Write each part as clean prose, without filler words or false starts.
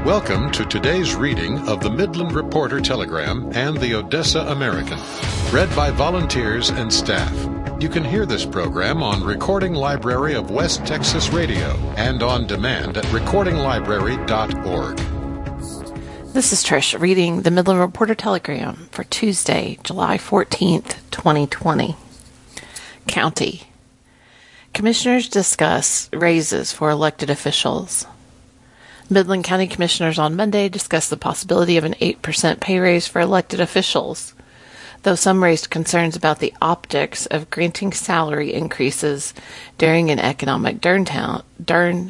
Welcome to today's reading of the Midland Reporter Telegram and the Odessa American, read by volunteers and staff. You can hear this program on Recording Library of West Texas Radio and on demand at recordinglibrary.org. This is Trish reading the Midland Reporter Telegram for Tuesday, July 14th, 2020. County. Commissioners discuss raises for elected officials. Midland County Commissioners on Monday discussed the possibility of an 8% pay raise for elected officials, though some raised concerns about the optics of granting salary increases during an economic downturn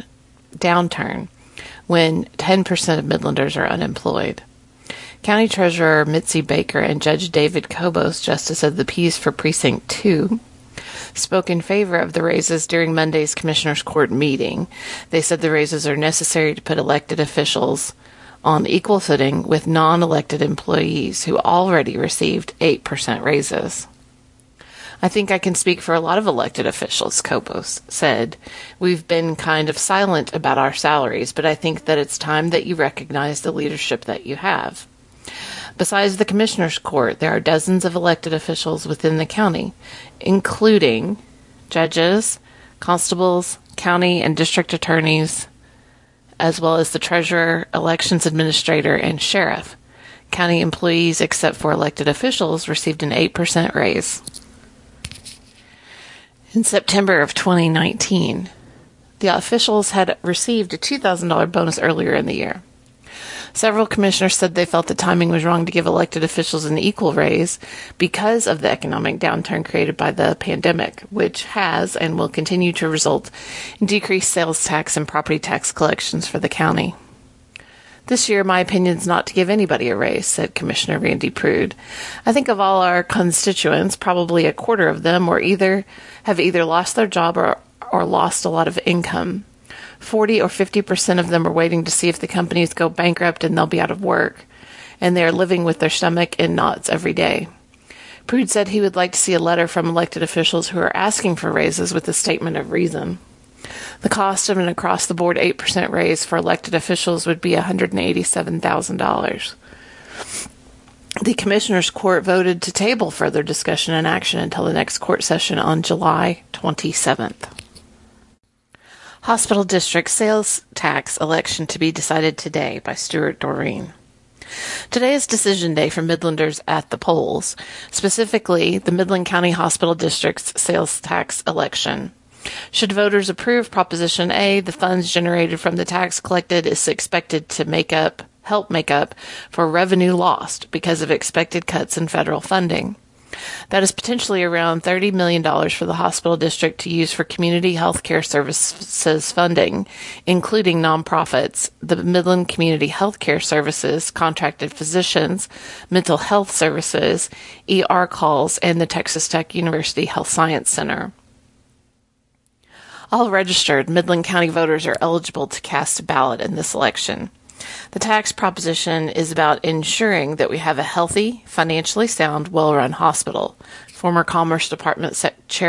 when 10% of Midlanders are unemployed. County Treasurer Mitzi Baker and Judge David Kobos, Justice of the Peace for Precinct 2, spoke in favor of the raises during Monday's Commissioners Court meeting. They said the raises are necessary to put elected officials on equal footing with non-elected employees who already received 8% raises. I think I can speak for a lot of elected officials, Kobos said. We've been kind of silent about our salaries, but I think that it's time that you recognize the leadership that you have. Besides the Commissioners Court, there are dozens of elected officials within the county, including judges, constables, county and district attorneys, as well as the treasurer, elections administrator, and sheriff. County employees, except for elected officials, received an 8% raise. In September of 2019, the officials had received a $2,000 bonus earlier in the year. Several commissioners said they felt the timing was wrong to give elected officials an equal raise because of the economic downturn created by the pandemic, which has and will continue to result in decreased sales tax and property tax collections for the county. This year, my opinion is not to give anybody a raise, said Commissioner Randy Prude. I think of all our constituents, probably a quarter of them have either lost their job or lost a lot of income. 40 or 50% of them are waiting to see if the companies go bankrupt and they'll be out of work, and they are living with their stomach in knots every day. Prude said he would like to see a letter from elected officials who are asking for raises with a statement of reason. The cost of an across-the-board 8% raise for elected officials would be $187,000. The Commissioners Court voted to table further discussion and action until the next court session on July 27th. Hospital District Sales Tax Election to be decided today by Stuart Doreen. Today is decision day for Midlanders at the polls, specifically the Midland County Hospital District's sales tax election. Should voters approve Proposition A, the funds generated from the tax collected is expected to help make up for revenue lost because of expected cuts in federal funding. That is potentially around $30 million for the hospital district to use for community health care services funding, including nonprofits, the Midland Community Health Care Services, contracted physicians, mental health services, ER calls, and the Texas Tech University Health Science Center. All registered Midland County voters are eligible to cast a ballot in this election. The tax proposition is about ensuring that we have a healthy, financially sound, well-run hospital. Former Commerce Department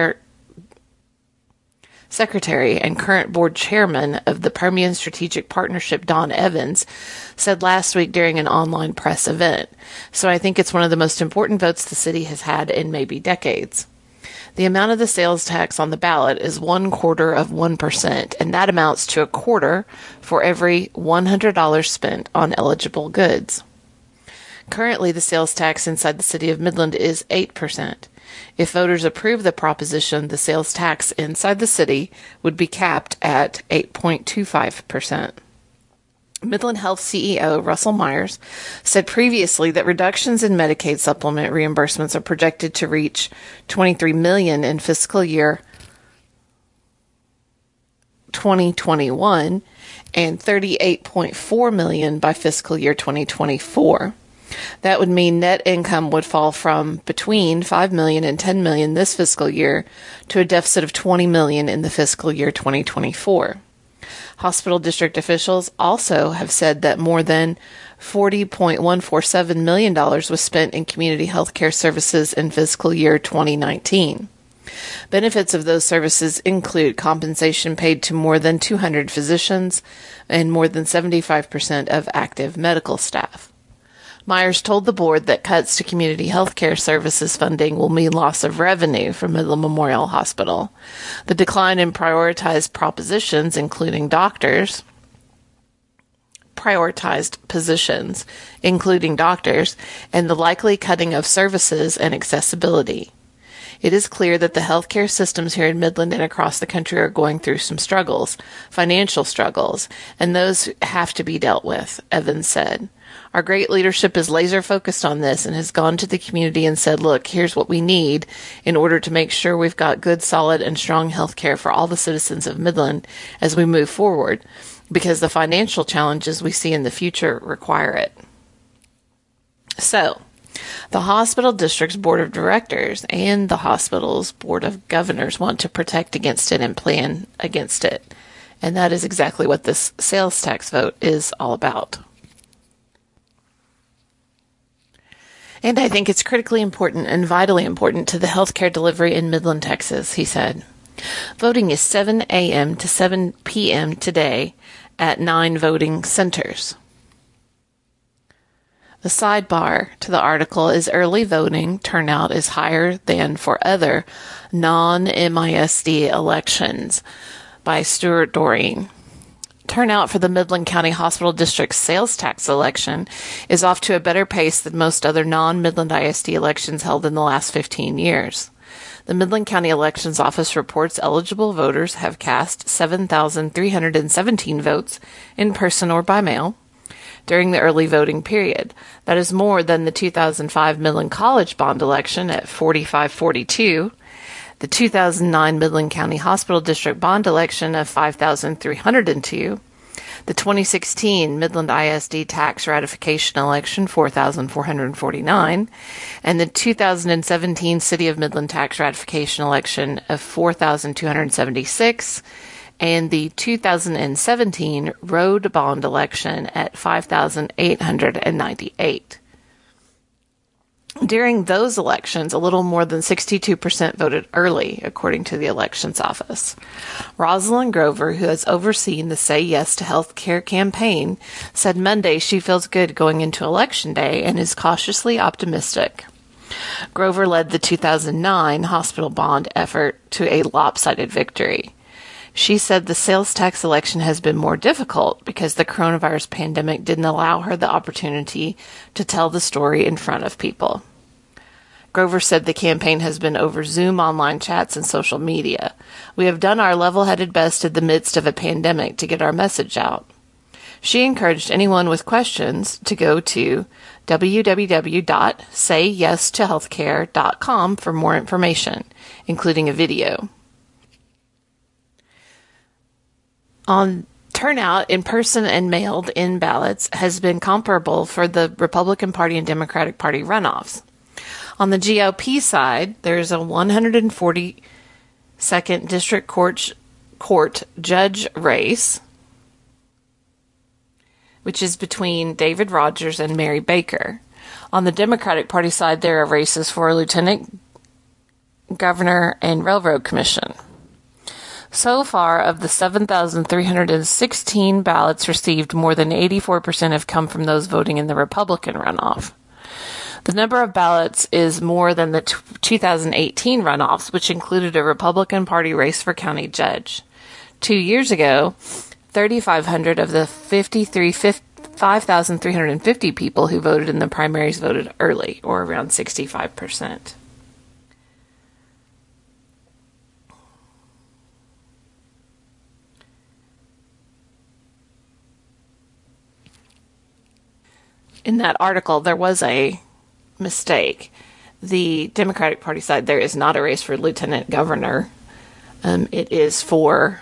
Secretary and current board chairman of the Permian Strategic Partnership, Don Evans, said last week during an online press event. So I think it's one of the most important votes the city has had in maybe decades. The amount of the sales tax on the ballot is 0.25%, and that amounts to a quarter for every $100 spent on eligible goods. Currently, the sales tax inside the city of Midland is 8%. If voters approve the proposition, the sales tax inside the city would be capped at 8.25%. Midland Health CEO Russell Myers said previously that reductions in Medicaid supplement reimbursements are projected to reach $23 million in fiscal year 2021 and $38.4 million by fiscal year 2024. That would mean net income would fall from between $5 million and $10 million this fiscal year to a deficit of $20 million in the fiscal year 2024. Hospital district officials also have said that more than $40.147 million was spent in community health care services in fiscal year 2019. Benefits of those services include compensation paid to more than 200 physicians and more than 75% of active medical staff. Myers told the board that cuts to community health care services funding will mean loss of revenue for Midland Memorial Hospital. The decline in prioritized positions, including doctors, and the likely cutting of services and accessibility. It is clear that the healthcare systems here in Midland and across the country are going through some struggles, financial struggles, and those have to be dealt with, Evans said. Our great leadership is laser focused on this and has gone to the community and said, look, here's what we need in order to make sure we've got good, solid, and strong health care for all the citizens of Midland as we move forward, because the financial challenges we see in the future require it. So, the hospital district's board of directors and the hospital's board of governors want to protect against it and plan against it. And that is exactly what this sales tax vote is all about. And I think it's critically important and vitally important to the healthcare delivery in Midland, Texas, he said. Voting is 7 a.m. to 7 p.m. today at 9 voting centers. The sidebar to the article is early voting turnout is higher than for other non-MISD elections by Stuart Doreen. Turnout for the Midland County Hospital District's sales tax election is off to a better pace than most other non-Midland ISD elections held in the last 15 years. The Midland County Elections Office reports eligible voters have cast 7,317 votes in person or by mail during the early voting period. That is more than the 2005 Midland College bond election at 4,542, the 2009 Midland County Hospital District bond election of 5,302, the 2016 Midland ISD tax ratification election 4,449, and the 2017 City of Midland tax ratification election of 4,276, and the 2017 road bond election at 5,898. During those elections, a little more than 62% voted early, according to the elections office. Rosalind Grover, who has overseen the Say Yes to Healthcare campaign, said Monday she feels good going into Election Day and is cautiously optimistic. Grover led the 2009 hospital bond effort to a lopsided victory. She said the sales tax election has been more difficult because the coronavirus pandemic didn't allow her the opportunity to tell the story in front of people. Grover said the campaign has been over Zoom online chats and social media. We have done our level-headed best in the midst of a pandemic to get our message out. She encouraged anyone with questions to go to www.sayyestohealthcare.com for more information, including a video. On turnout in person and mailed in ballots has been comparable for the Republican Party and Democratic Party runoffs. On the GOP side, there's a 142nd District Court judge race, which is between David Rogers and Mary Baker. On the Democratic Party side, there are races for Lieutenant Governor and Railroad Commission. So far, of the 7,316 ballots received, more than 84% have come from those voting in the Republican runoff. The number of ballots is more than the 2018 runoffs, which included a Republican Party race for county judge. 2 years ago, 3,500 of the 5,350 people who voted in the primaries voted early, or around 65%. In that article, there was a mistake. The Democratic Party side, there is not a race for lieutenant governor. It is for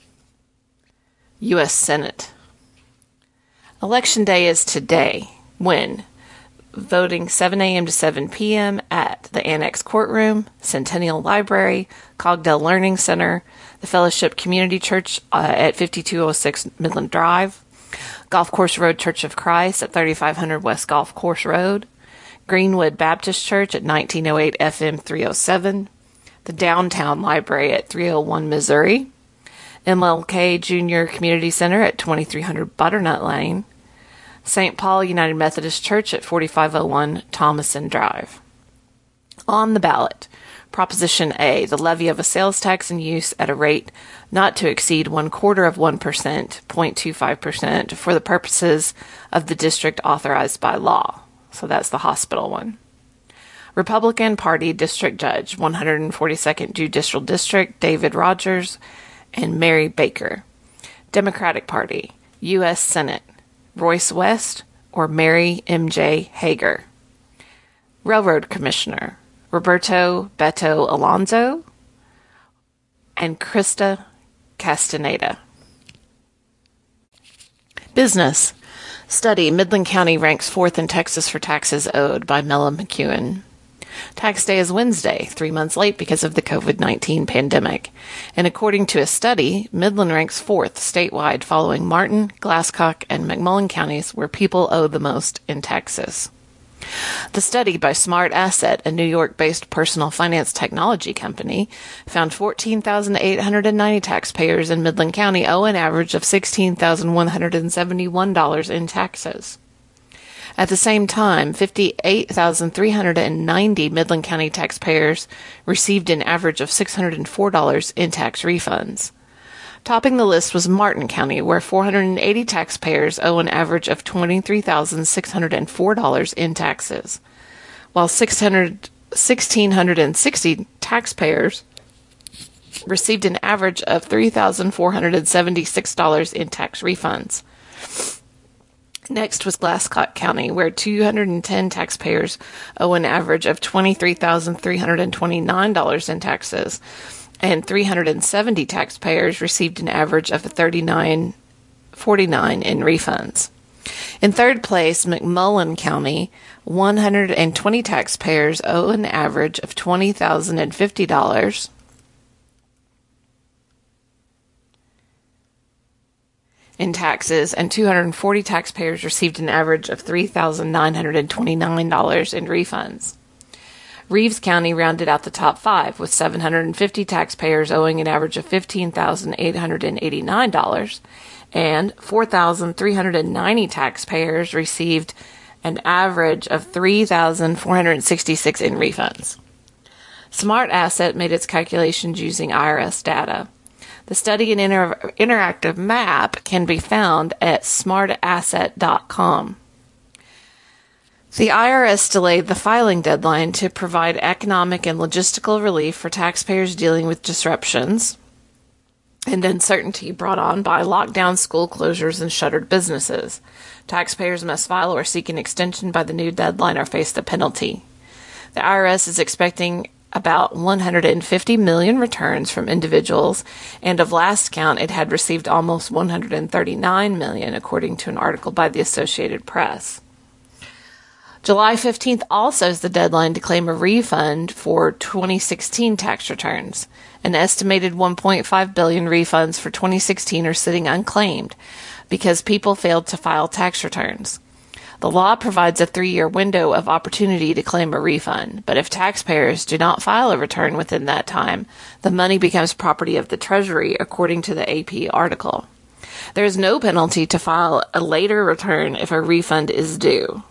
U.S. Senate. Election day is today, when voting 7 a.m. to 7 p.m. at the Annex Courtroom, Centennial Library, Cogdell Learning Center, the Fellowship Community Church at 5206 Midland Drive, Golf Course Road Church of Christ at 3500 West Golf Course Road, Greenwood Baptist Church at 1908 FM 307, the Downtown Library at 301 Missouri, MLK Junior Community Center at 2300 Butternut Lane, St. Paul United Methodist Church at 4501 Thomason Drive. On the ballot, Proposition A, the levy of a sales tax in use at a rate not to exceed 1/4 of 1%, 0.25%, for the purposes of the district authorized by law. So that's the hospital one. Republican Party District Judge, 142nd Judicial District, David Rogers and Mary Baker. Democratic Party, U.S. Senate, Royce West or Mary M.J. Hager. Railroad Commissioner, Roberto Beto Alonso and Krista Castaneda. Business. Study, Midland County ranks 4th in Texas for taxes owed, by Mella McEwen. Tax day is Wednesday, 3 months late because of the COVID-19 pandemic. And according to a study, Midland ranks 4th statewide, following Martin, Glasscock, and McMullen counties, where people owe the most in Texas. The study by Smart Asset, a New York-based personal finance technology company, found 14,890 taxpayers in Midland County owe an average of $16,171 in taxes. At the same time, 58,390 Midland County taxpayers received an average of $604 in tax refunds. Topping the list was Martin County, where 480 taxpayers owe an average of $23,604 in taxes, while 1,660 taxpayers received an average of $3,476 in tax refunds. Next was Glasscock County, where 210 taxpayers owe an average of $23,329 in taxes, and 370 taxpayers received an average of $39.49 in refunds. In third place, McMullen County, 120 taxpayers owe an average of $20,050 in taxes, and 240 taxpayers received an average of $3,929 in refunds. Reeves County rounded out the top 5, with 750 taxpayers owing an average of $15,889, and 4,390 taxpayers received an average of $3,466 in refunds. Smart Asset made its calculations using IRS data. The study and interactive map can be found at smartasset.com. The IRS delayed the filing deadline to provide economic and logistical relief for taxpayers dealing with disruptions and uncertainty brought on by lockdown, school closures, and shuttered businesses. Taxpayers must file or seek an extension by the new deadline or face the penalty. The IRS is expecting about 150 million returns from individuals, and of last count, it had received almost 139 million, according to an article by the Associated Press. July 15th also is the deadline to claim a refund for 2016 tax returns. An estimated 1.5 billion refunds for 2016 are sitting unclaimed because people failed to file tax returns. The law provides a 3-year window of opportunity to claim a refund, but if taxpayers do not file a return within that time, the money becomes property of the Treasury, according to the AP article. There is no penalty to file a later return if a refund is due.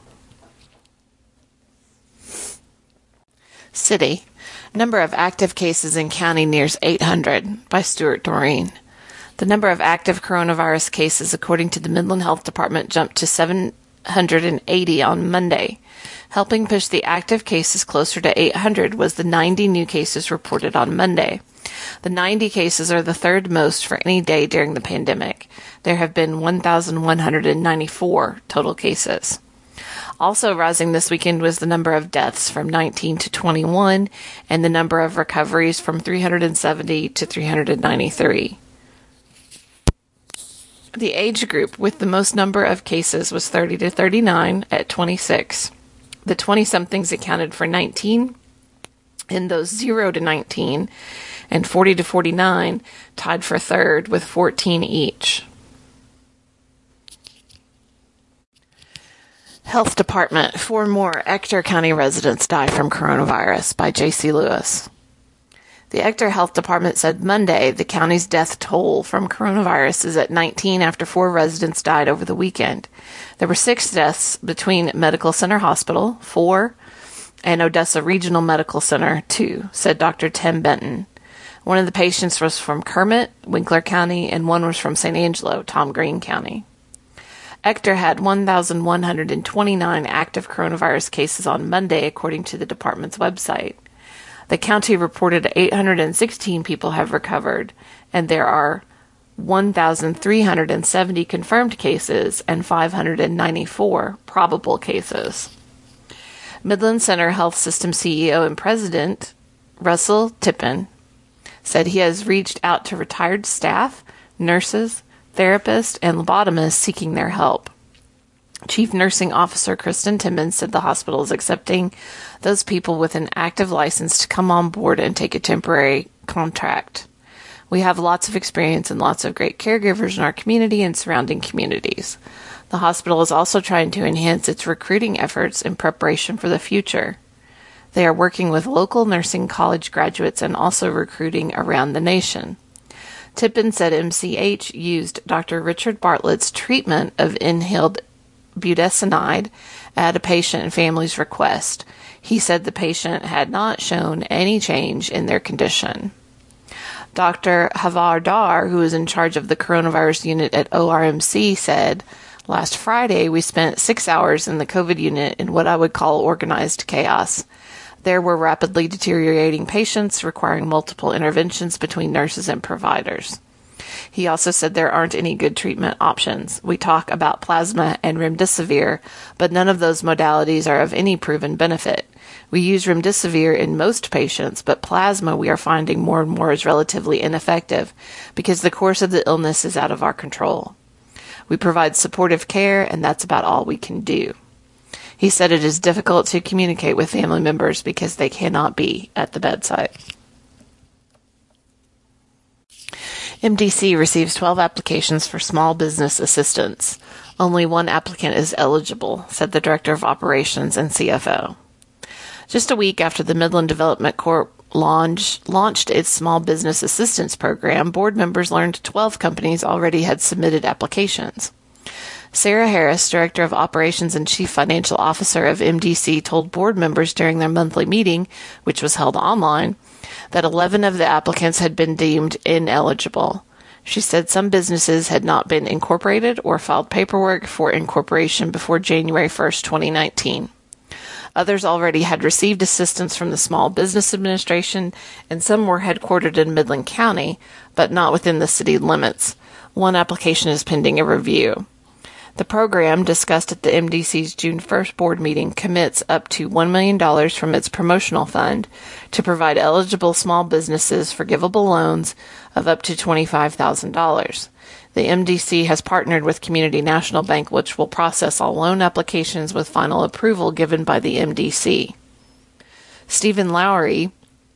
City. Number of active cases in county nears 800, by Stuart Doreen. The number of active coronavirus cases, according to the Midland Health Department, jumped to 780 on Monday. Helping push the active cases closer to 800 was the 90 new cases reported on Monday. The 90 cases are the third most for any day during the pandemic. There have been 1,194 total cases. Also rising this weekend was the number of deaths from 19 to 21 and the number of recoveries from 370 to 393. The age group with the most number of cases was 30 to 39 at 26. The 20-somethings accounted for 19, and those 0 to 19 and 40 to 49 tied for third with 14 each. Health Department. 4 more Ector County residents die from coronavirus, by J.C. Lewis. The Ector Health Department said Monday the county's death toll from coronavirus is at 19 after 4 residents died over the weekend. There were 6 deaths between Medical Center Hospital, 4, and Odessa Regional Medical Center, 2, said Dr. Tim Benton. One of the patients was from Kermit, Winkler County, and one was from St. Angelo, Tom Green County. Ector had 1,129 active coronavirus cases on Monday, according to the department's website. The county reported 816 people have recovered, and there are 1,370 confirmed cases and 594 probable cases. Midland Center Health System CEO and President Russell Tippin said he has reached out to retired staff, nurses, therapists, and lobotomists seeking their help. Chief Nursing Officer Kristen Timmons said the hospital is accepting those people with an active license to come on board and take a temporary contract. We have lots of experience and lots of great caregivers in our community and surrounding communities. The hospital is also trying to enhance its recruiting efforts in preparation for the future. They are working with local nursing college graduates and also recruiting around the nation. Tippin said MCH used Dr. Richard Bartlett's treatment of inhaled budesonide at a patient and family's request. He said the patient had not shown any change in their condition. Dr. Havar Dar, who is in charge of the coronavirus unit at ORMC, said, "Last Friday, we spent 6 hours in the COVID unit in what I would call organized chaos. There were rapidly deteriorating patients requiring multiple interventions between nurses and providers." He also said there aren't any good treatment options. We talk about plasma and remdesivir, but none of those modalities are of any proven benefit. We use remdesivir in most patients, but plasma we are finding more and more is relatively ineffective because the course of the illness is out of our control. We provide supportive care, and that's about all we can do. He said it is difficult to communicate with family members because they cannot be at the bedside. MDC receives 12 applications for small business assistance. Only 1 applicant is eligible, said the Director of Operations and CFO. Just a week after the Midland Development Corp launched its small business assistance program, board members learned 12 companies already had submitted applications. Sarah Harris, Director of Operations and Chief Financial Officer of MDC, told board members during their monthly meeting, which was held online, that 11 of the applicants had been deemed ineligible. She said some businesses had not been incorporated or filed paperwork for incorporation before January 1st, 2019. Others already had received assistance from the Small Business Administration, and some were headquartered in Midland County, but not within the city limits. 1 application is pending a review. The program, discussed at the MDC's June 1st board meeting, commits up to $1 million from its promotional fund to provide eligible small businesses forgivable loans of up to $25,000. The MDC has partnered with Community National Bank, which will process all loan applications with final approval given by the MDC. Stephen Lowry,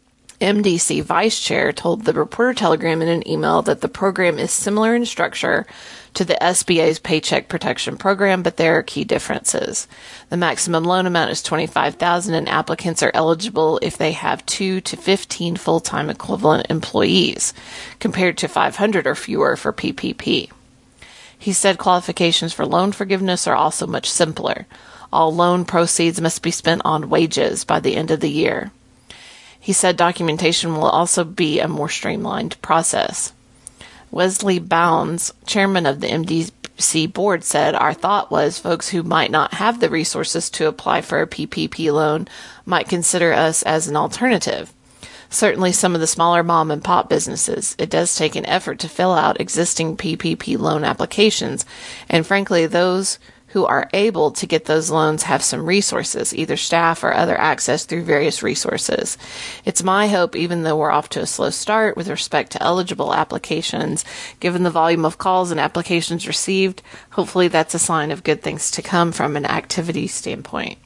MDC Vice Chair, told the Reporter Telegram in an email that the program is similar in structure to the SBA's Paycheck Protection Program, but there are key differences. The maximum loan amount is $25,000, and applicants are eligible if they have 2 to 15 full-time equivalent employees, compared to 500 or fewer for PPP. He said qualifications for loan forgiveness are also much simpler. All loan proceeds must be spent on wages by the end of the year. He said documentation will also be a more streamlined process. Wesley Bounds, chairman of the MDC board, said, "Our thought was folks who might not have the resources to apply for a PPP loan might consider us as an alternative. Certainly some of the smaller mom and pop businesses. It does take an effort to fill out existing PPP loan applications, and frankly, those who are able to get those loans have some resources, either staff or other access through various resources. It's my hope, even though we're off to a slow start with respect to eligible applications, given the volume of calls and applications received, hopefully that's a sign of good things to come from an activity standpoint.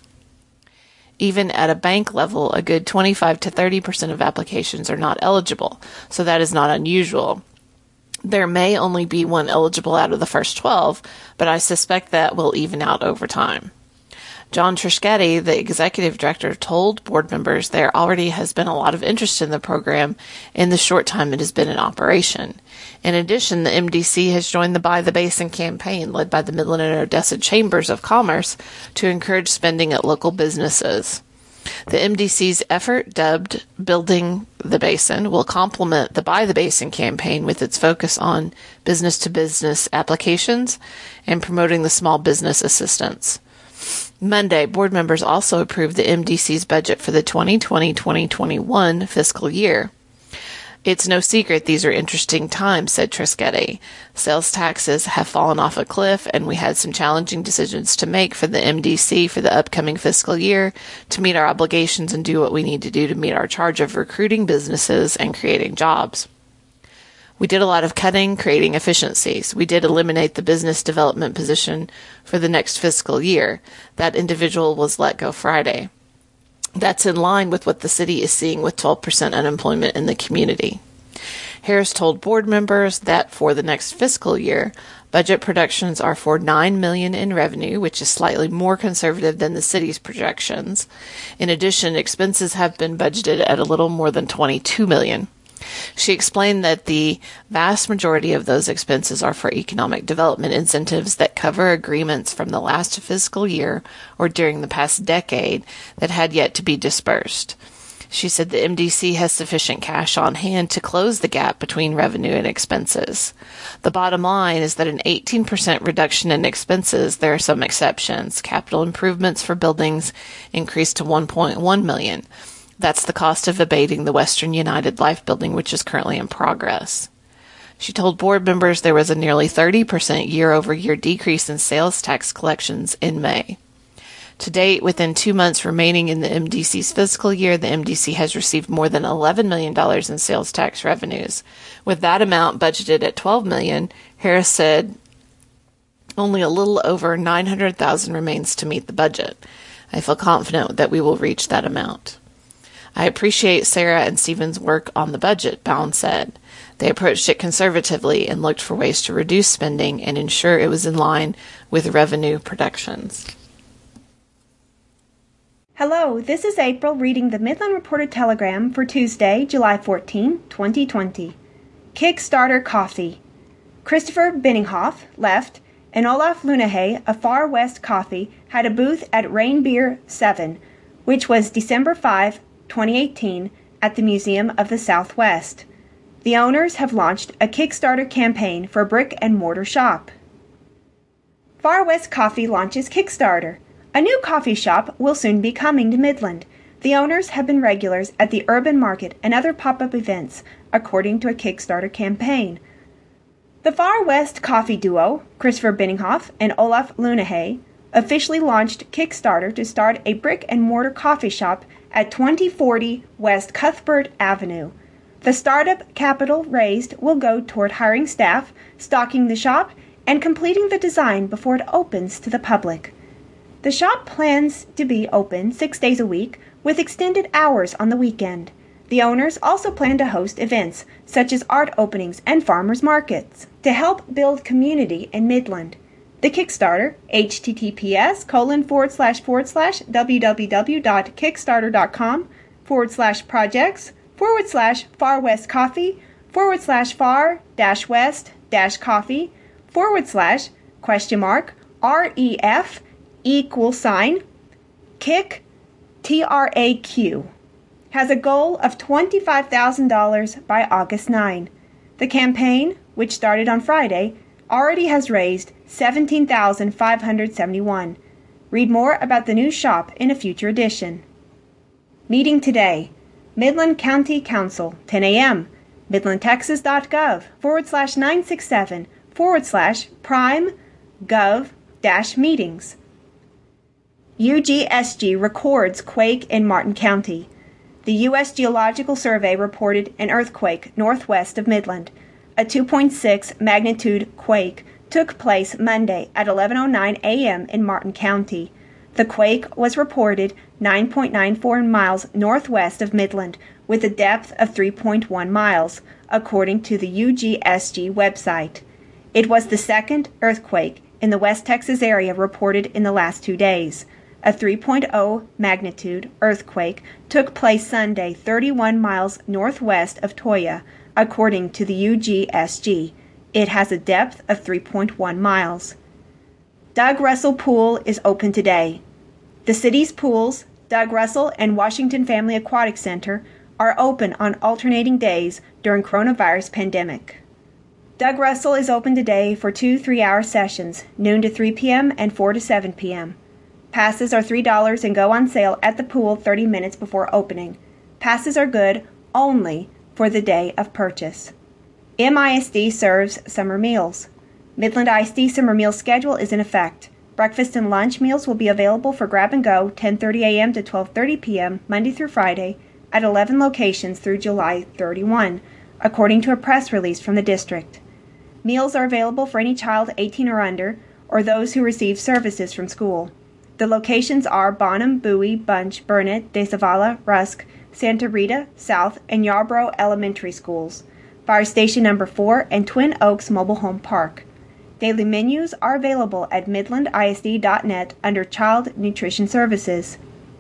Even at a bank level, a good 25 to 30% of applications are not eligible, so that is not unusual. There may only be 1 eligible out of the first 12, but I suspect that will even out over time." John Trischetti, the executive director, told board members there already has been a lot of interest in the program in the short time it has been in operation. In addition, the MDC has joined the Buy the Basin campaign led by the Midland and Odessa Chambers of Commerce to encourage spending at local businesses. The MDC's effort, dubbed Building the Basin, will complement the Buy the Basin campaign with its focus on business-to-business applications and promoting the small business assistance. Monday, board members also approved the MDC's budget for the 2020-2021 fiscal year. It's no secret these are interesting times, said Trischetti. Sales taxes have fallen off a cliff, and we had some challenging decisions to make for the MDC for the upcoming fiscal year to meet our obligations and do what we need to do to meet our charge of recruiting businesses and creating jobs. We did a lot of cutting, creating efficiencies. We did eliminate the business development position for the next fiscal year. That individual was let go Friday. That's in line with what the city is seeing with 12% unemployment in the community. Harris told board members that for the next fiscal year, budget projections are for $9 million in revenue, which is slightly more conservative than the city's projections. In addition, expenses have been budgeted at a little more than $22 million. She explained that the vast majority of those expenses are for economic development incentives that cover agreements from the last fiscal year or during the past decade that had yet to be dispersed. She said the MDC has sufficient cash on hand to close the gap between revenue and expenses. The bottom line is that an 18% reduction in expenses, there are some exceptions. Capital improvements for buildings increased to $1.1 million. That's the cost of abating the Western United Life building, which is currently in progress. She told board members there was a nearly 30% year-over-year decrease in sales tax collections in May. To date, within 2 months remaining in the MDC's fiscal year, the MDC has received more than $11 million in sales tax revenues. With that amount budgeted at $12 million, Harris said only a little over $900,000 remains to meet the budget. I feel confident that we will reach that amount. I appreciate Sarah and Stephen's work on the budget, Bound said. They approached it conservatively and looked for ways to reduce spending and ensure it was in line with revenue projections. Hello, this is April reading the Midland Reporter Telegram for Tuesday, July 14, 2020. Kickstarter Coffee. Christopher Binninghoff left, and Olaf Lunahay of Far West Coffee had a booth at Rain Beer 7, which was December 5, 2018, at the Museum of the Southwest. The owners have launched a Kickstarter campaign for a brick-and-mortar shop. Far West Coffee launches Kickstarter. A new coffee shop will soon be coming to Midland. The owners have been regulars at the Urban Market and other pop-up events, according to a Kickstarter campaign. The Far West Coffee duo, Christopher Binninghoff and Olaf Lunahay, officially launched Kickstarter to start a brick-and-mortar coffee shop at 2040 West Cuthbert Avenue. The startup capital raised will go toward hiring staff, stocking the shop, and completing the design before it opens to the public. The shop plans to be open 6 days a week with extended hours on the weekend. The owners also plan to host events such as art openings and farmers markets to help build community in Midland. The Kickstarter, https://www.kickstarter.com/projects/Far West Coffee /Far-West-Coffee /REF =kick TRAQ has a goal of $25,000 by August 9. The campaign, which started on Friday, already has raised $17,571. Read more about the new shop in a future edition. Meeting today. Midland County Council, 10 a.m. midlandtexas.gov/967/prime-gov-meetings. UGSG records quake in Martin County. The U.S. Geological Survey reported an earthquake northwest of Midland. A 2.6 magnitude quake took place Monday at 11:09 a.m. in Martin County. The quake was reported 9.94 miles northwest of Midland with a depth of 3.1 miles, according to the UGSG website. It was the second earthquake in the West Texas area reported in the last 2 days. A 3.0 magnitude earthquake took place Sunday 31 miles northwest of Toyah, according to the UGSG. It has a depth of 3.1 miles. Doug Russell Pool is open today. The city's pools, Doug Russell and Washington Family Aquatic Center, are open on alternating days during coronavirus pandemic. Doug Russell is open today for 2 3-hour sessions, noon to 3 p.m. and 4 to 7 p.m. Passes are $3 and go on sale at the pool 30 minutes before opening. Passes are good only for the day of purchase. MISD serves summer meals. Midland ISD summer meal schedule is in effect. Breakfast and lunch meals will be available for grab and go 10:30 a.m. to 12:30 p.m. Monday through Friday at 11 locations through July 31, according to a press release from the district. Meals are available for any child 18 or under, or those who receive services from school. The locations are Bonham, Bowie, Bunch, Burnett, De Zavala, Rusk, Santa Rita, South, and Yarborough Elementary Schools, Fire Station Number 4, and Twin Oaks Mobile Home Park. Daily menus are available at midlandisd.net under Child Nutrition Services.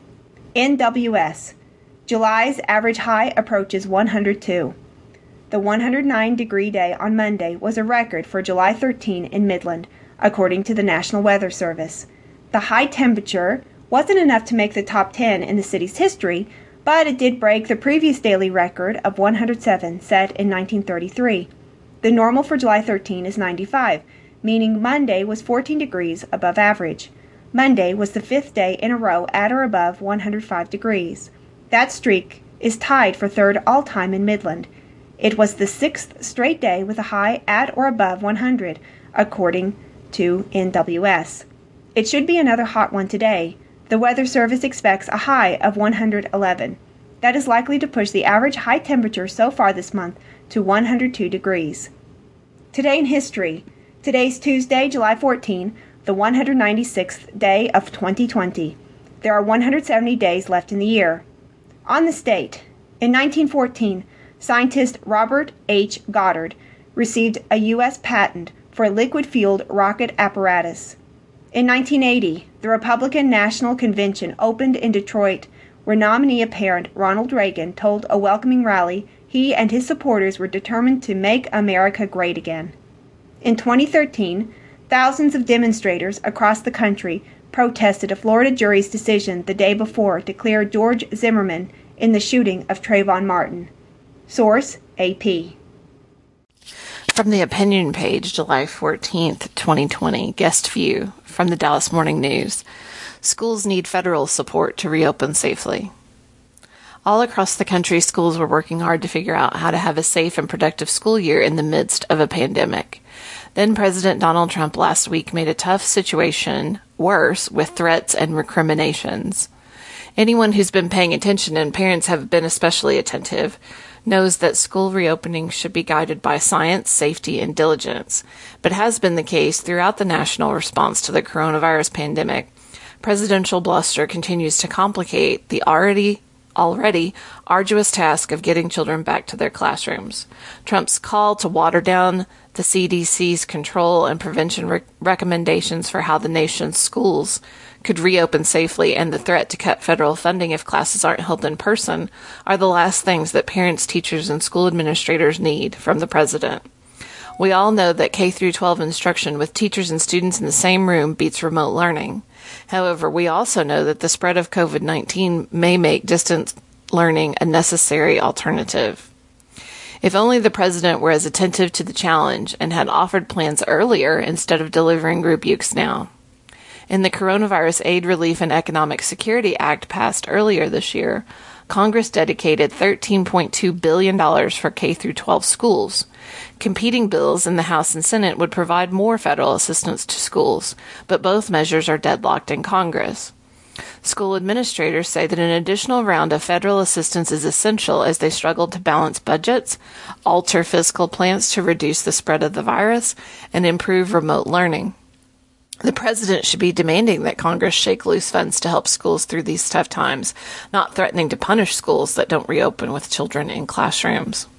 NWS. July's average high approaches 102. The 109-degree day on Monday was a record for July 13 in Midland, according to the National Weather Service. The high temperature wasn't enough to make the top 10 in the city's history, but it did break the previous daily record of 107 set in 1933. The normal for July 13 is 95, meaning Monday was 14 degrees above average. Monday was the 5th day in a row at or above 105 degrees. That streak is tied for third all-time in Midland. It was the 6th straight day with a high at or above 100, according to NWS. It should be another hot one today. The Weather Service expects a high of 111. That is likely to push the average high temperature so far this month to 102 degrees. Today in history. Today's Tuesday, July 14, the 196th day of 2020. There are 170 days left in the year. On this date, in 1914, scientist Robert H. Goddard received a U.S. patent for a liquid-fueled rocket apparatus. In 1980, the Republican National Convention opened in Detroit, where nominee apparent Ronald Reagan told a welcoming rally he and his supporters were determined to make America great again. In 2013, thousands of demonstrators across the country protested a Florida jury's decision the day before to clear George Zimmerman in the shooting of Trayvon Martin. Source, AP. From the opinion page, July 14th, 2020, guest view from the Dallas Morning News. Schools need federal support to reopen safely. All across the country, schools were working hard to figure out how to have a safe and productive school year in the midst of a pandemic. Then President Donald Trump last week made a tough situation worse with threats and recriminations. Anyone who's been paying attention, and parents have been especially attentive, knows that school reopening should be guided by science, safety, and diligence, but has been the case throughout the national response to the coronavirus pandemic. Presidential bluster continues to complicate the already arduous task of getting children back to their classrooms. Trump's call to water down the CDC's control and prevention recommendations for how the nation's schools could reopen safely and the threat to cut federal funding if classes aren't held in person are the last things that parents, teachers, and school administrators need from the president. We all know that K-12 instruction with teachers and students in the same room beats remote learning. However, we also know that the spread of COVID-19 may make distance learning a necessary alternative. If only the president were as attentive to the challenge and had offered plans earlier instead of delivering rebukes now. In the Coronavirus Aid, Relief, and Economic Security Act passed earlier this year, Congress dedicated $13.2 billion for K-12 schools. Competing bills in the House and Senate would provide more federal assistance to schools, but both measures are deadlocked in Congress. School administrators say that an additional round of federal assistance is essential as they struggle to balance budgets, alter fiscal plans to reduce the spread of the virus, and improve remote learning. The president should be demanding that Congress shake loose funds to help schools through these tough times, not threatening to punish schools that don't reopen with children in classrooms.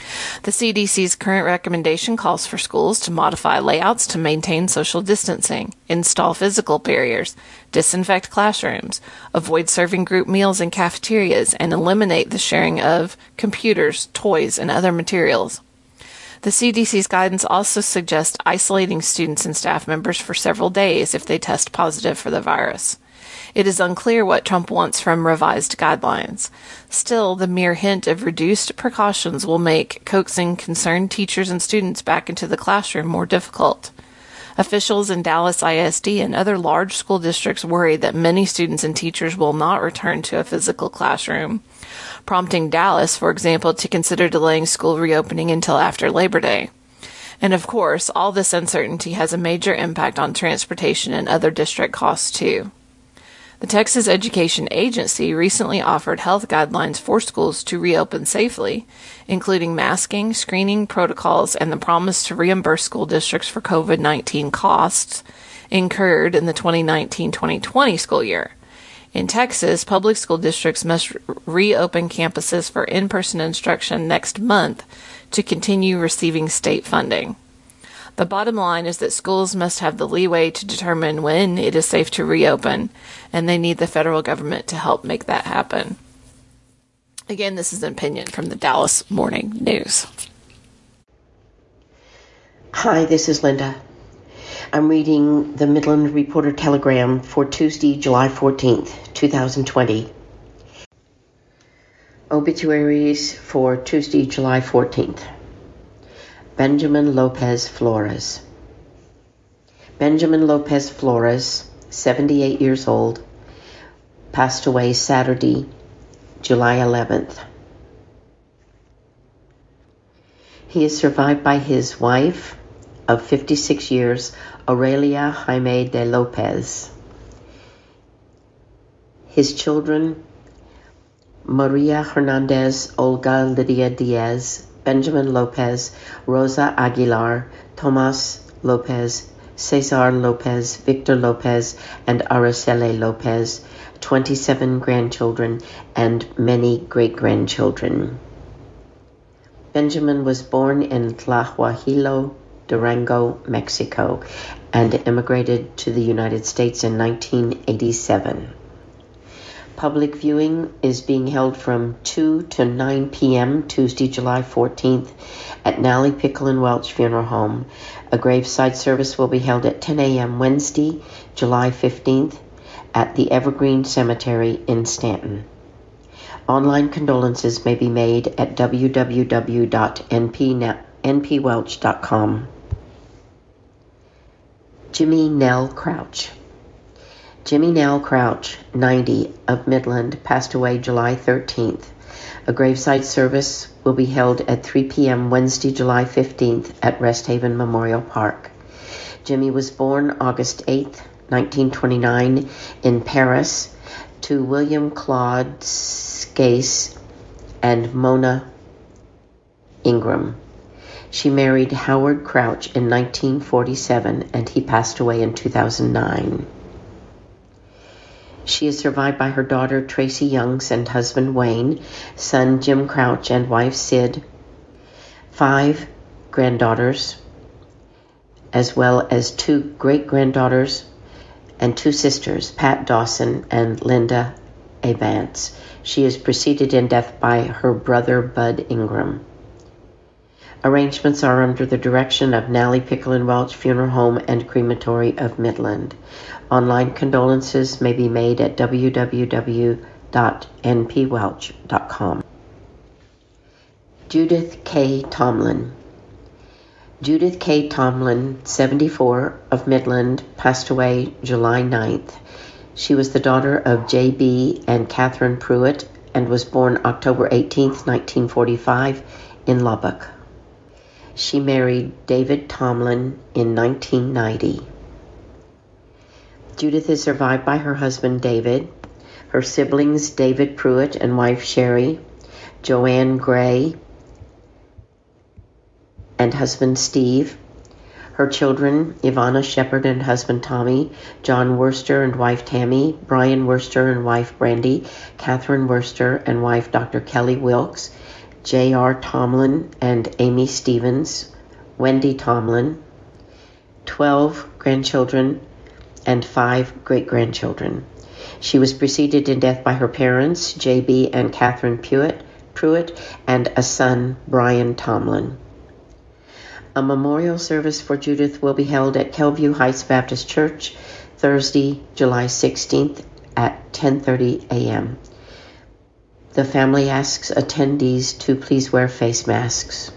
The CDC's current recommendation calls for schools to modify layouts to maintain social distancing, install physical barriers, disinfect classrooms, avoid serving group meals in cafeterias, and eliminate the sharing of computers, toys, and other materials. The CDC's guidance also suggests isolating students and staff members for several days if they test positive for the virus. It is unclear what Trump wants from revised guidelines. Still, the mere hint of reduced precautions will make coaxing concerned teachers and students back into the classroom more difficult. Officials in Dallas ISD and other large school districts worry that many students and teachers will not return to a physical classroom, prompting Dallas, for example, to consider delaying school reopening until after Labor Day. And of course, all this uncertainty has a major impact on transportation and other district costs too. The Texas Education Agency recently offered health guidelines for schools to reopen safely, including masking, screening protocols, and the promise to reimburse school districts for COVID-19 costs incurred in the 2019-2020 school year. In Texas, public school districts must reopen campuses for in-person instruction next month to continue receiving state funding. The bottom line is that schools must have the leeway to determine when it is safe to reopen, and they need the federal government to help make that happen. Again, this is an opinion from the Dallas Morning News. Hi, this is Linda. I'm reading the Midland Reporter Telegram for Tuesday, July 14th, 2020. Obituaries for Tuesday, July 14th. Benjamin Lopez Flores. Benjamin Lopez Flores, 78 years old, passed away Saturday, July 11th. He is survived by his wife of 56 years, Aurelia Jaime de Lopez. His children, Maria Hernandez, Olga Lydia Diaz, Benjamin Lopez, Rosa Aguilar, Tomas Lopez, Cesar Lopez, Victor Lopez, and Araceli Lopez, 27 grandchildren, and many great-grandchildren. Benjamin was born in Tlahuajilo, Durango, Mexico, and immigrated to the United States in 1987. Public viewing is being held from 2 to 9 p.m. Tuesday, July 14th at Nally Pickle and Welch Funeral Home. A graveside service will be held at 10 a.m. Wednesday, July 15th at the Evergreen Cemetery in Stanton. Online condolences may be made at www.npwelch.com. Jimmy Nell Crouch. Jimmy Nell Crouch, 90, of Midland, passed away July 13th. A graveside service will be held at 3 p.m. Wednesday, July 15th at Rest Haven Memorial Park. Jimmy was born August 8, 1929, in Paris to William Claude Skase and Mona Ingram. She married Howard Crouch in 1947, and he passed away in 2009. She is survived by her daughter Tracy Youngs and husband Wayne, son Jim Crouch and wife Sid, 5 granddaughters, as well as 2 great-granddaughters and 2 sisters, Pat Dawson and Linda A. Vance. She is preceded in death by her brother Bud Ingram. Arrangements are under the direction of Nally Pickle and Welch Funeral Home and Crematory of Midland. Online condolences may be made at www.npwelch.com. Judith K. Tomlin. Judith K. Tomlin, 74, of Midland, passed away July 9th. She was the daughter of J.B. and Catherine Pruitt and was born October 18, 1945, in Lubbock. She married David Tomlin in 1990. Judith is survived by her husband David, her siblings David Pruitt and wife Sherry, Joanne Gray and husband Steve, her children Ivana Shepard and husband Tommy, John Worster and wife Tammy, Brian Worster and wife Brandy, Catherine Worster and wife Dr. Kelly Wilkes, J.R. Tomlin and Amy Stevens, Wendy Tomlin, 12 grandchildren, and 5 great-grandchildren. She was preceded in death by her parents, J.B. and Catherine Pruitt, and a son, Brian Tomlin. A memorial service for Judith will be held at Kelview Heights Baptist Church, Thursday, July 16th at 10:30 a.m. The family asks attendees to please wear face masks.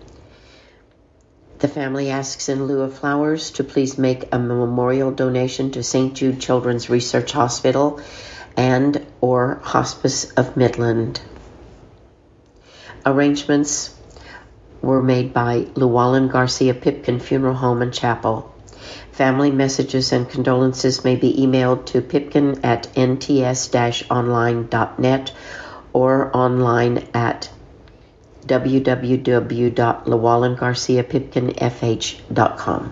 The family asks in lieu of flowers to please make a memorial donation to St. Jude Children's Research Hospital and or Hospice of Midland. Arrangements were made by Llewellyn Garcia Pipkin Funeral Home and Chapel. Family messages and condolences may be emailed to pipkin@nts-online.net or online at www.llewellyngarciapipkinfh.com.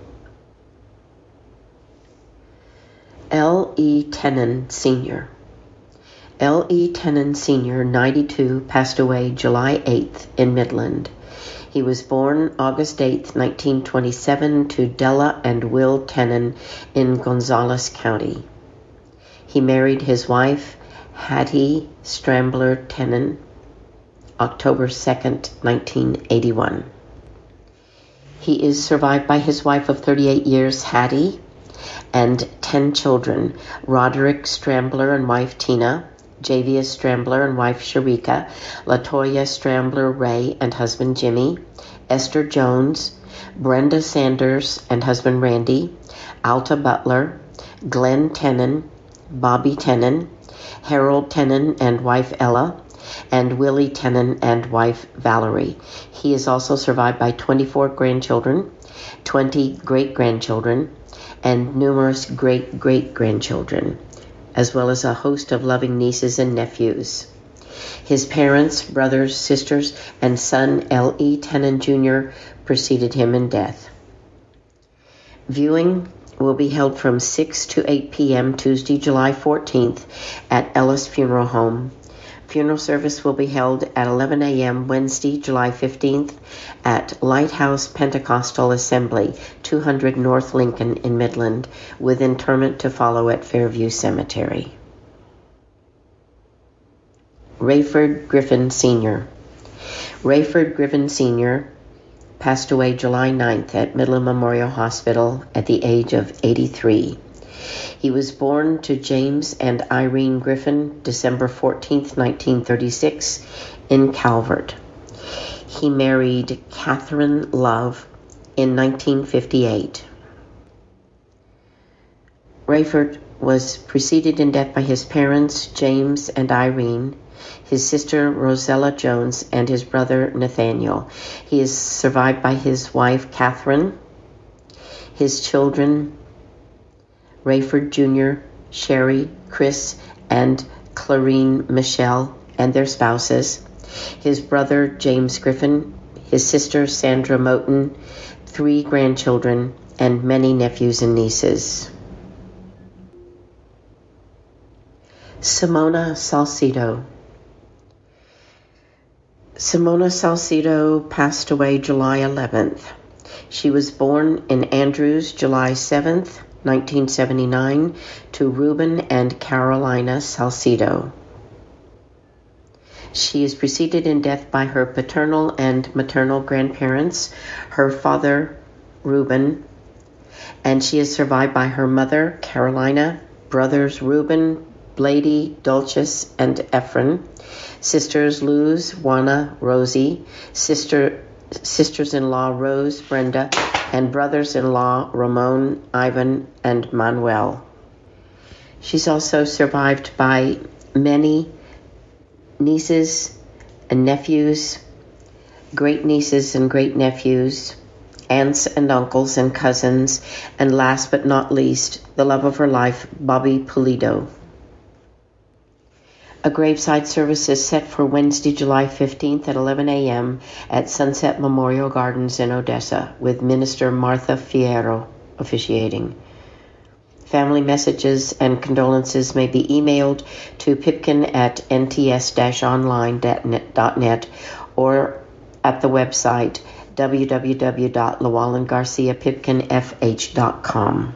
L. E. Tenon, Sr. L. E. Tenon, Sr., 92, passed away July 8th in Midland. He was born August 8, 1927, to Della and Will Tenon in Gonzales County. He married his wife, Hattie Strambler Tenon, October 2, 1981. He is survived by his wife of 38 years, Hattie, and 10 children, Roderick Strambler and wife Tina, Javius Strambler and wife Sharika, Latoya Strambler Ray and husband Jimmy, Esther Jones, Brenda Sanders and husband Randy, Alta Butler, Glenn Tenon, Bobby Tenon, Harold Tenon and wife Ella, and Willie Tenon and wife Valerie. He is also survived by 24 grandchildren, 20 great-grandchildren, and numerous great-great-grandchildren, as well as a host of loving nieces and nephews. His parents, brothers, sisters, and son L. E. Tenon Jr. preceded him in death. Viewing will be held from 6 to 8 p.m. Tuesday, July 14th at Ellis Funeral Home. Funeral service will be held at 11 a.m. Wednesday, July 15th at Lighthouse Pentecostal Assembly, 200 North Lincoln in Midland, with interment to follow at Fairview Cemetery. Rayford Griffin Sr. Rayford Griffin Sr. passed away July 9th at Midland Memorial Hospital at the age of 83. He was born to James and Irene Griffin December 14, 1936, in Calvert. He married Catherine Love in 1958. Rayford was preceded in death by his parents, James and Irene, his sister Rosella Jones, and his brother Nathaniel. He is survived by his wife Catherine, his children Rayford Jr., Sherry, Chris, and Clarine Michelle, and their spouses, his brother James Griffin, his sister Sandra Moten, 3 grandchildren, and many nephews and nieces. Simona Salcido. Simona Salcido passed away July 11th. She was born in Andrews July 7th, 1979, to Reuben and Carolina Salcido. She is preceded in death by her paternal and maternal grandparents, her father, Reuben, and she is survived by her mother, Carolina, brothers Reuben, Blady, Dulcis, and Ephraim, sisters Luz, Juana, Rosie, sisters-in-law Rose, Brenda, and brothers-in-law Ramon, Ivan, and Manuel. She's also survived by many nieces and nephews, great-nieces and great-nephews, aunts and uncles and cousins, and last but not least, the love of her life, Bobby Pulido. A graveside service is set for Wednesday, July 15th at 11 a.m. at Sunset Memorial Gardens in Odessa, with Minister Martha Fierro officiating. Family messages and condolences may be emailed to pipkin@nts-online.net or at the website www.llewellyngarciapipkinfh.com.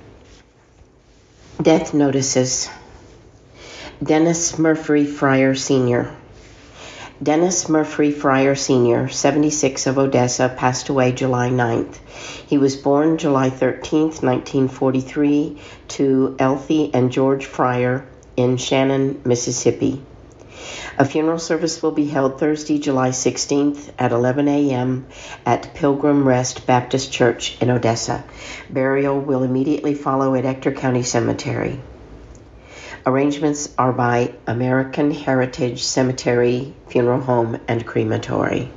Death notices. Dennis Murphy Fryer Sr. Dennis Murphy Fryer Sr., 76 of Odessa, passed away July 9th. He was born July 13th, 1943, to Elthie and George Fryer in Shannon, Mississippi. A funeral service will be held Thursday, July 16th at 11 a.m. at Pilgrim Rest Baptist Church in Odessa. Burial will immediately follow at Ector County Cemetery. Arrangements are by American Heritage Cemetery, Funeral Home, and Crematory.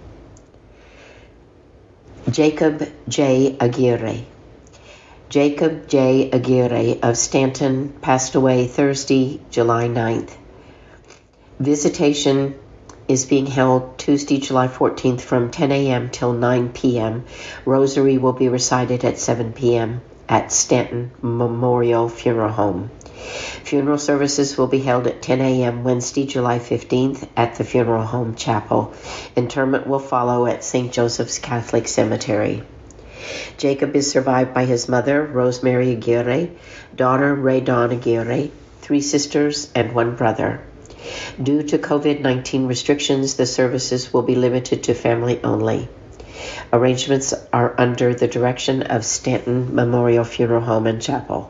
Jacob J. Aguirre. Jacob J. Aguirre of Stanton passed away Thursday, July 9th. Visitation is being held Tuesday, July 14th from 10 a.m. till 9 p.m. Rosary will be recited at 7 p.m. at Stanton Memorial Funeral Home. Funeral services will be held at 10 a.m. Wednesday, July 15th at the Funeral Home Chapel. Interment will follow at St. Joseph's Catholic Cemetery. Jacob is survived by his mother, Rosemary Aguirre, daughter, Ray Dawn Aguirre, 3 sisters, and 1 brother. Due to COVID-19 restrictions, the services will be limited to family only. Arrangements are under the direction of Stanton Memorial Funeral Home and Chapel.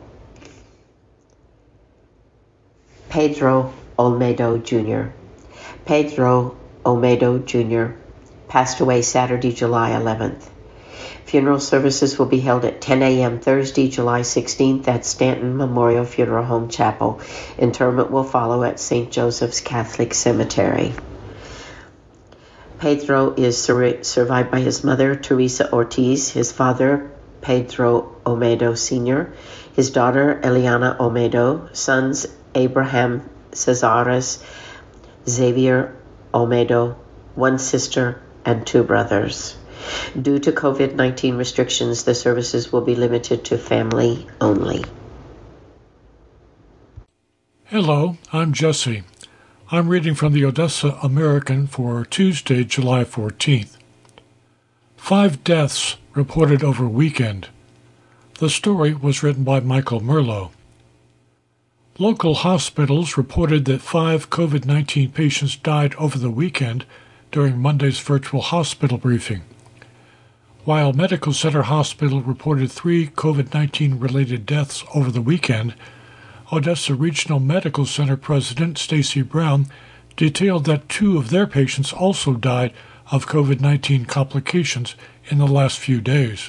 Pedro Olmedo Jr. Pedro Olmedo Jr. passed away Saturday, July 11th. Funeral services will be held at 10 a.m. Thursday, July 16th at Stanton Memorial Funeral Home Chapel. Interment will follow at St. Joseph's Catholic Cemetery. Pedro is survived by his mother, Teresa Ortiz, his father, Pedro Olmedo Sr., his daughter, Eliana Olmedo, sons, Abraham Cesares, Xavier Olmedo, 1 sister, and 2 brothers. Due to COVID-19 restrictions, the services will be limited to family only. Hello, I'm Jesse. I'm reading from the Odessa American for Tuesday, July 14th. 5 deaths reported over weekend. The story was written by Michael Merlo. Local hospitals reported that 5 COVID-19 patients died over the weekend during Monday's virtual hospital briefing. While Medical Center Hospital reported 3 COVID-19 related deaths over the weekend, Odessa Regional Medical Center President Stacy Brown detailed that 2 of their patients also died of COVID-19 complications in the last few days.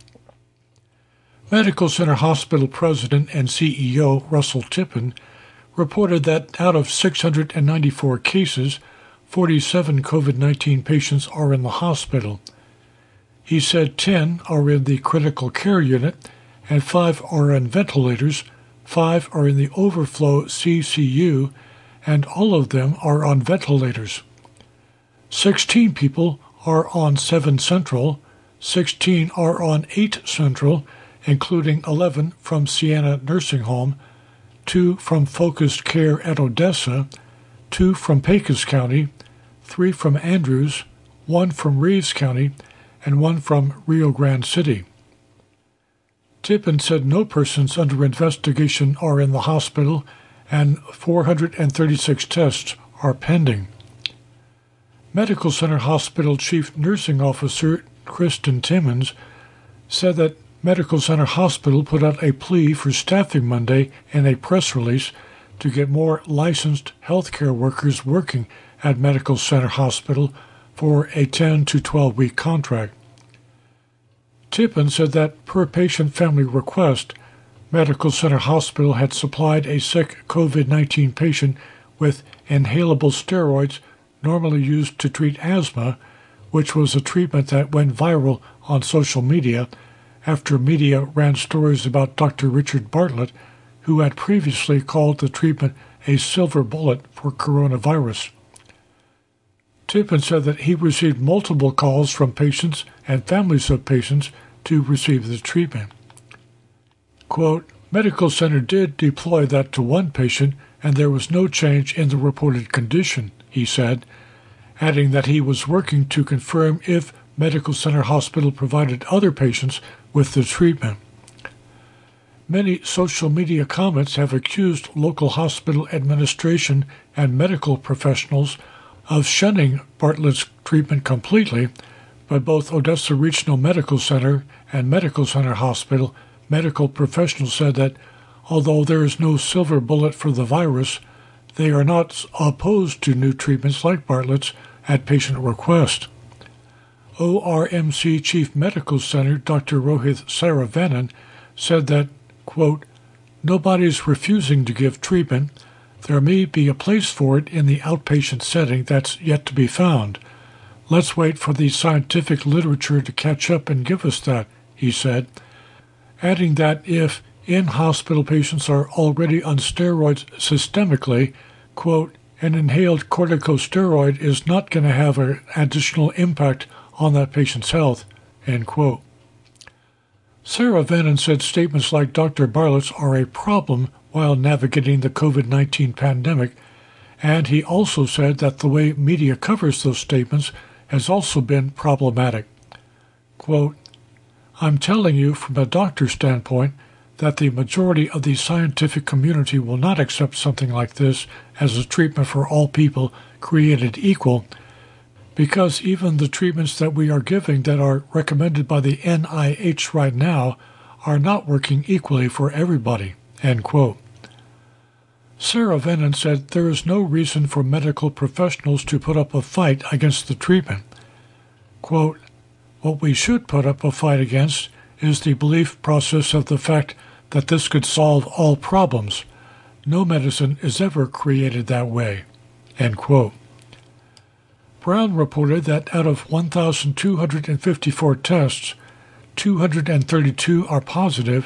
Medical Center Hospital President and CEO Russell Tippin reported that out of 694 cases, 47 COVID-19 patients are in the hospital. He said 10 are in the critical care unit and 5 are on ventilators, 5 are in the overflow CCU, and all of them are on ventilators. 16 people are on 7 Central, 16 are on 8 Central, including 11 from Sienna Nursing Home, 2 from Focused Care at Odessa, 2 from Pecos County, 3 from Andrews, 1 from Reeves County, and 1 from Rio Grande City. Tippin said no persons under investigation are in the hospital and 436 tests are pending. Medical Center Hospital Chief Nursing Officer Kristen Timmons said that Medical Center Hospital put out a plea for staffing Monday in a press release to get more licensed healthcare workers working at Medical Center Hospital for a 10 to 12-week contract. Tippin said that per patient family request, Medical Center Hospital had supplied a sick COVID-19 patient with inhalable steroids normally used to treat asthma, which was a treatment that went viral on social media after media ran stories about Dr. Richard Bartlett, who had previously called the treatment a silver bullet for coronavirus. Tippin said that he received multiple calls from patients and families of patients to receive the treatment. Quote, Medical Center did deploy that to one patient, and there was no change in the reported condition, he said, adding that he was working to confirm if Medical Center Hospital provided other patients with the treatment. Many social media comments have accused local hospital administration and medical professionals of shunning Bartlett's treatment completely, but both Odessa Regional Medical Center and Medical Center Hospital medical professionals said that although there is no silver bullet for the virus, they are not opposed to new treatments like Bartlett's at patient request. ORMC Chief Medical Center Dr. Rohit Saravanan said that, quote, "Nobody's refusing to give treatment. There may be a place for it in the outpatient setting that's yet to be found. Let's wait for the scientific literature to catch up and give us that," he said, adding that if in-hospital patients are already on steroids systemically, quote, "an inhaled corticosteroid is not going to have an additional impact on that patient's health," end quote. Saravanan said statements like Dr. Bartlett's are a problem while navigating the COVID-19 pandemic, and he also said that the way media covers those statements has also been problematic. Quote, "I'm telling you from a doctor's standpoint that the majority of the scientific community will not accept something like this as a treatment for all people created equal, because even the treatments that we are giving that are recommended by the NIH right now are not working equally for everybody," end quote. Saravanan said there is no reason for medical professionals to put up a fight against the treatment. Quote, "What we should put up a fight against is the belief process of the fact that this could solve all problems. No medicine is ever created that way," end quote. Brown reported that out of 1,254 tests, 232 are positive,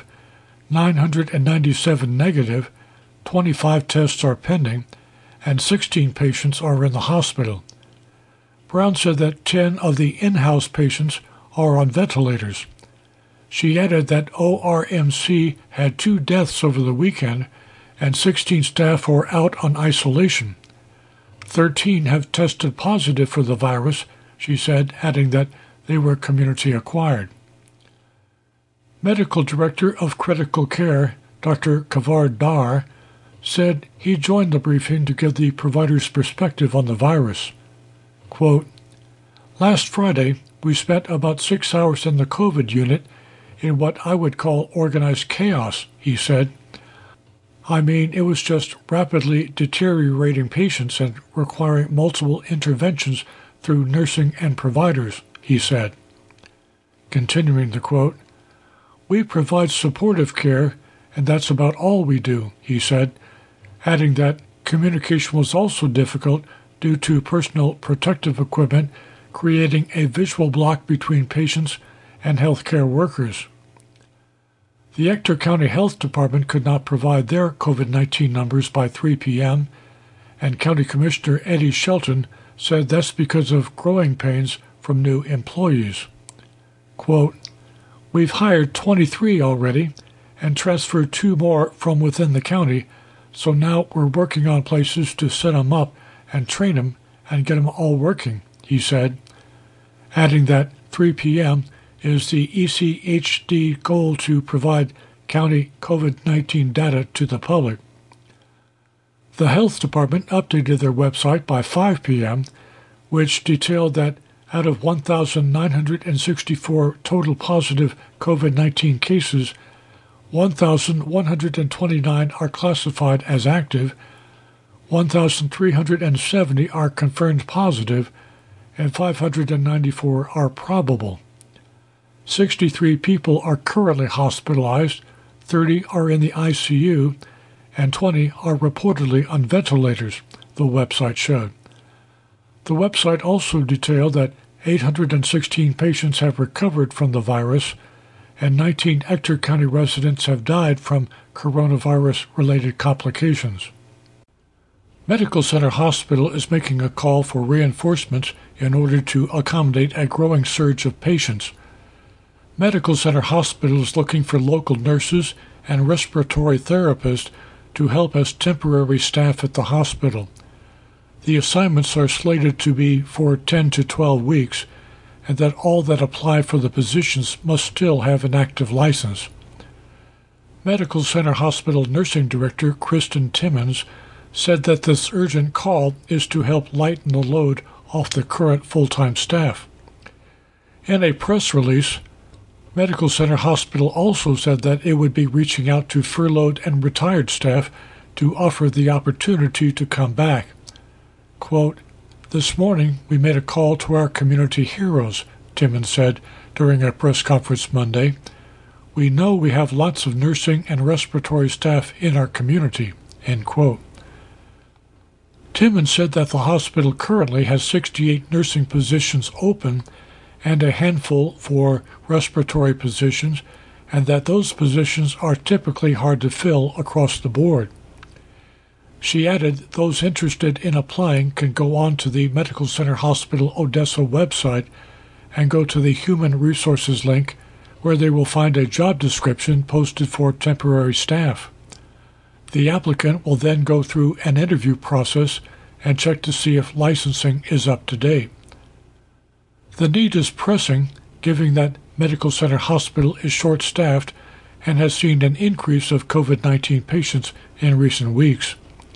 997 negative, 25 tests are pending, and 16 patients are in the hospital. Brown said that 10 of the in-house patients are on ventilators. She added that ORMC had 2 deaths over the weekend, and 16 staff are out on isolation. 13 have tested positive for the virus, she said, adding that they were community-acquired. Medical Director of Critical Care, Dr. Kavar Dar, said he joined the briefing to give the provider's perspective on the virus. Quote, "Last Friday, we spent about 6 hours in the COVID unit in what I would call organized chaos," he said. "I mean, it was just rapidly deteriorating patients and requiring multiple interventions through nursing and providers," he said. Continuing the quote, "We provide supportive care, and that's about all we do," he said, adding that communication was also difficult due to personal protective equipment creating a visual block between patients and healthcare workers. The Ector County Health Department could not provide their COVID-19 numbers by 3 p.m., and County Commissioner Eddie Shelton said that's because of growing pains from new employees. Quote, "We've hired 23 already and transferred 2 more from within the county, so now we're working on places to set them up and train them and get them all working," he said, adding that 3 p.m. is the ECHD goal to provide county COVID-19 data to the public. The Health Department updated their website by 5 p.m., which detailed that out of 1,964 total positive COVID-19 cases, 1,129 are classified as active, 1,370 are confirmed positive, and 594 are probable. 63 people are currently hospitalized, 30 are in the ICU, and 20 are reportedly on ventilators, the website showed. The website also detailed that 816 patients have recovered from the virus, and 19 Ector County residents have died from coronavirus-related complications. Medical Center Hospital is making a call for reinforcements in order to accommodate a growing surge of patients. Medical Center Hospital is looking for local nurses and respiratory therapists to help as temporary staff at the hospital. The assignments are slated to be for 10 to 12 weeks, and that all that apply for the positions must still have an active license. Medical Center Hospital Nursing Director Kristen Timmons said that this urgent call is to help lighten the load off the current full-time staff. In a press release, Medical Center Hospital also said that it would be reaching out to furloughed and retired staff to offer the opportunity to come back. Quote, "This morning we made a call to our community heroes," Timmons said during a press conference Monday. "We know we have lots of nursing and respiratory staff in our community," end quote. Timmons said that the hospital currently has 68 nursing positions open and a handful for respiratory positions, and that those positions are typically hard to fill across the board. She added those interested in applying can go on to the Medical Center Hospital Odessa website and go to the Human Resources link, where they will find a job description posted for temporary staff. The applicant will then go through an interview process and check to see if licensing is up to date. The need is pressing, given that Medical Center Hospital is short-staffed and has seen an increase of COVID-19 patients in recent weeks.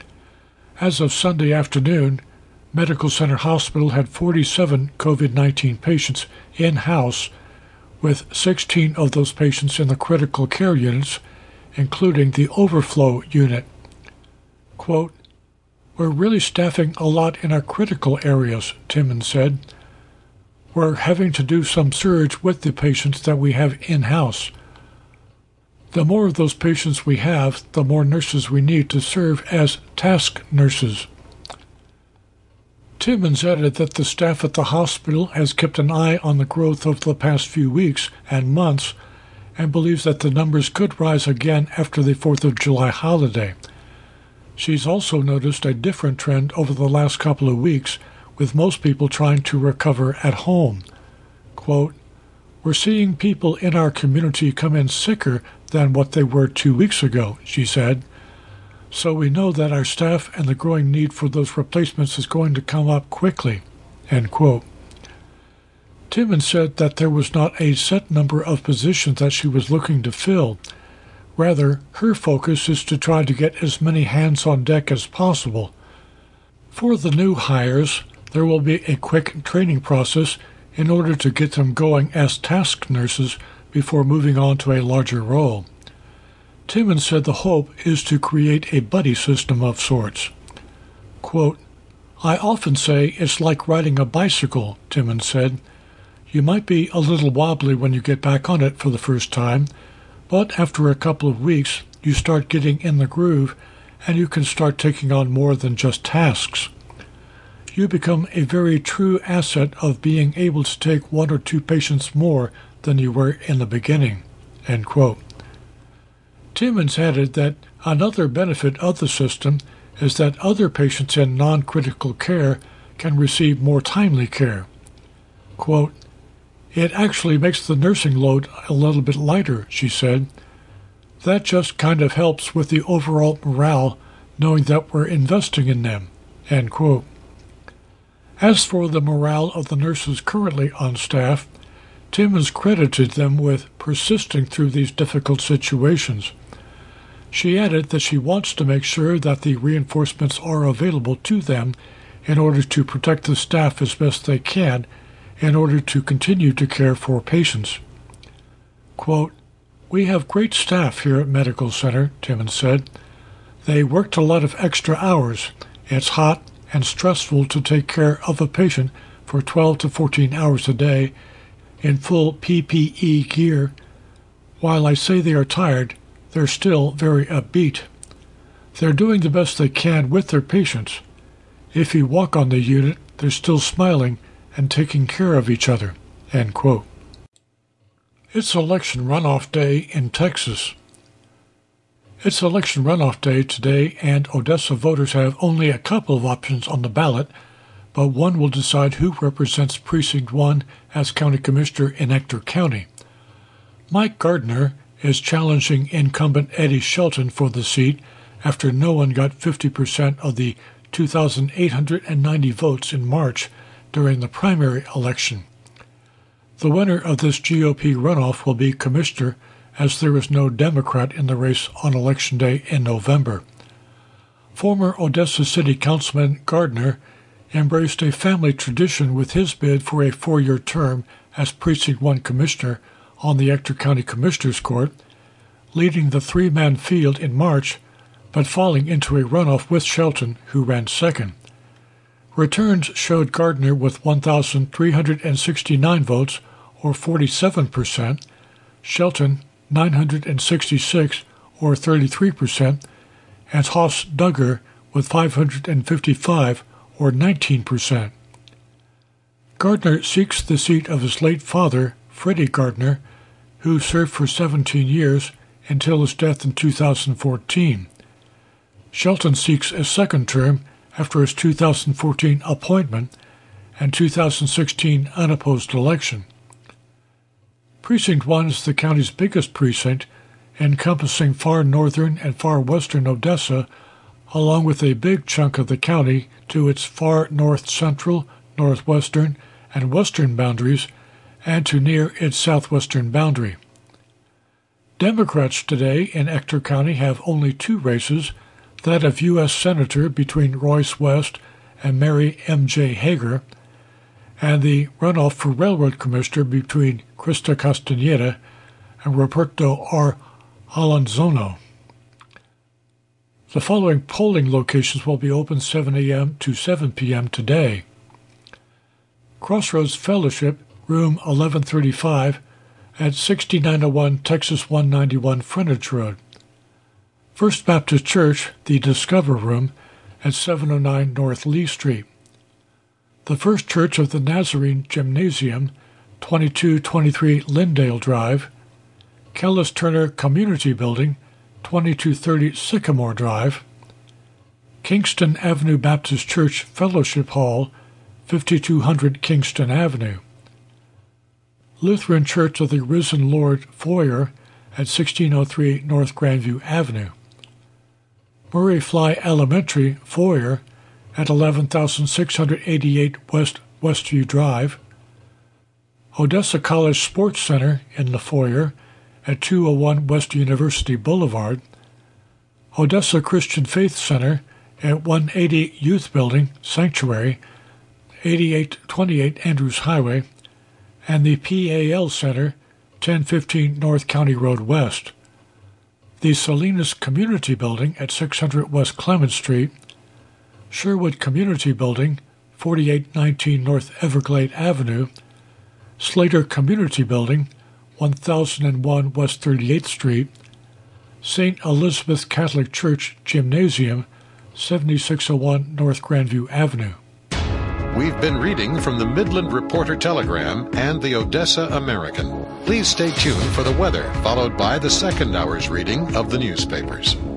As of Sunday afternoon, Medical Center Hospital had 47 COVID-19 patients in-house, with 16 of those patients in the critical care units, including the overflow unit. Quote, "We're really staffing a lot in our critical areas," Timmons said. "We're having to do some surge with the patients that we have in-house. The more of those patients we have, the more nurses we need to serve as task nurses." Timmons added that the staff at the hospital has kept an eye on the growth over the past few weeks and months and believes that the numbers could rise again after the 4th of July holiday. She's also noticed a different trend over the last couple of weeks, with most people trying to recover at home. Quote, "We're seeing people in our community come in sicker than what they were 2 weeks ago," she said. "So we know that our staff and the growing need for those replacements is going to come up quickly," end quote. Timmons said that there was not a set number of positions that she was looking to fill. Rather, her focus is to try to get as many hands on deck as possible. For the new hires, there will be a quick training process in order to get them going as task nurses before moving on to a larger role. Timmons said the hope is to create a buddy system of sorts. Quote, "I often say it's like riding a bicycle," Timmons said. "You might be a little wobbly when you get back on it for the first time, but after a couple of weeks you start getting in the groove and you can start taking on more than just tasks. You become a very true asset of being able to take 1 or 2 patients more than you were in the beginning," end quote. Timmons added that another benefit of the system is that other patients in non-critical care can receive more timely care. Quote, "It actually makes the nursing load a little bit lighter," she said. "That just kind of helps with the overall morale, knowing that we're investing in them," end quote. As for the morale of the nurses currently on staff, Timmons credited them with persisting through these difficult situations. She added that she wants to make sure that the reinforcements are available to them in order to protect the staff as best they can in order to continue to care for patients. Quote, "We have great staff here at Medical Center," Timmons said. "They worked a lot of extra hours. It's hot and stressful to take care of a patient for 12 to 14 hours a day in full PPE gear. While I say they are tired, they're still very upbeat. They're doing the best they can with their patients. If you walk on the unit, they're still smiling and taking care of each other," end quote. It's election runoff day in Texas. It's election runoff day today, and Odessa voters have only a couple of options on the ballot, but one will decide who represents Precinct 1 as County Commissioner in Ector County. Mike Gardner is challenging incumbent Eddie Shelton for the seat after no one got 50% of the 2,890 votes in March during the primary election. The winner of this GOP runoff will be commissioner, as there is no Democrat in the race on Election Day in November. Former Odessa City Councilman Gardner embraced a family tradition with his bid for a 4-year term as Precinct 1 Commissioner on the Ector County Commissioners Court, leading the three-man field in March, but falling into a runoff with Shelton, who ran second. Returns showed Gardner with 1,369 votes, or 47%, Shelton 966, or 33%, and Hoss Duggar with 555, or 19%. Gardner seeks the seat of his late father, Freddie Gardner, who served for 17 years until his death in 2014. Shelton seeks a second term after his 2014 appointment and 2016 unopposed election. Precinct 1 is the county's biggest precinct, encompassing far northern and far western Odessa, along with a big chunk of the county to its far north-central, northwestern, and western boundaries, and to near its southwestern boundary. Democrats today in Ector County have only 2 races, that of U.S. Senator between Royce West and Mary M.J. Hager, and the runoff for Railroad Commissioner between Krista Castaneda and Roberto R. Alanzono. The following polling locations will be open 7 a.m. to 7 p.m. today. Crossroads Fellowship, room 1135, at 6901 Texas 191 Frontage Road. First Baptist Church, the Discover Room, at 709 North Lee Street. The First Church of the Nazarene Gymnasium, 2223 Lindale Drive. Kellis Turner Community Building, 2230 Sycamore Drive. Kingston Avenue Baptist Church Fellowship Hall, 5200 Kingston Avenue. Lutheran Church of the Risen Lord Foyer at 1603 North Grandview Avenue. Murray Fly Elementary Foyer at 11,688 West Westview Drive. Odessa College Sports Center in the foyer at 201 West University Boulevard. Odessa Christian Faith Center at 180 Youth Building Sanctuary, 8828 Andrews Highway, and the PAL Center, 1015 North County Road West. The Salinas Community Building at 600 West Clement Street, Sherwood Community Building, 4819 North Everglade Avenue, Slater Community Building, 1001 West 38th Street, St. Elizabeth Catholic Church Gymnasium, 7601 North Grandview Avenue. We've been reading from the Midland Reporter Telegram and the Odessa American. Please stay tuned for the weather, followed by the second hour's reading of the newspapers.